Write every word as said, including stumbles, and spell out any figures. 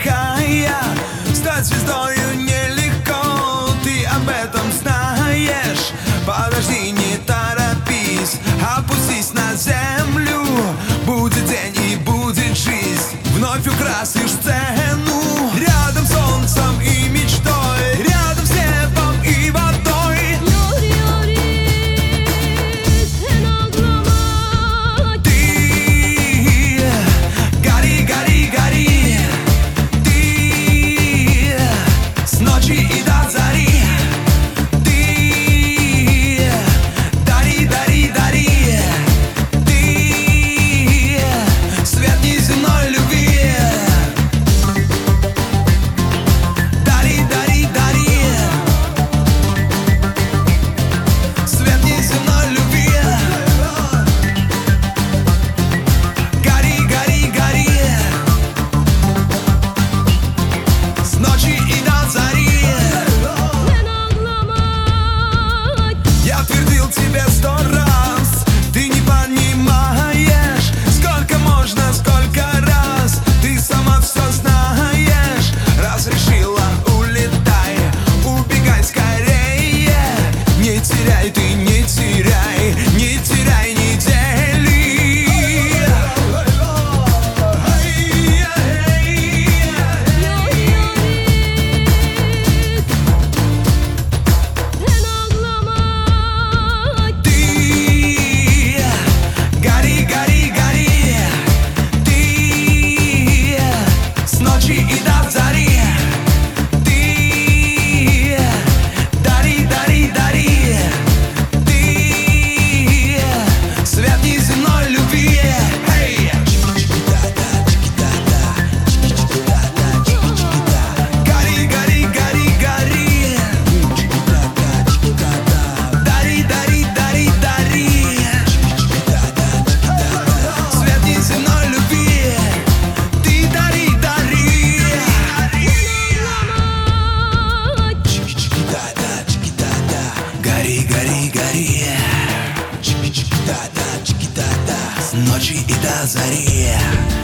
тихая. Стать звездою нелегко, ты об этом знаешь. Подожди, не торопись, опустись на землю. Будет день и будет жизнь, вновь украсишь сцену. Рядом с солнцем и мечтой, рядом с небом и водой. Гори, гори, чики-чики-да-да, чики-да-да, с ночи и до зари.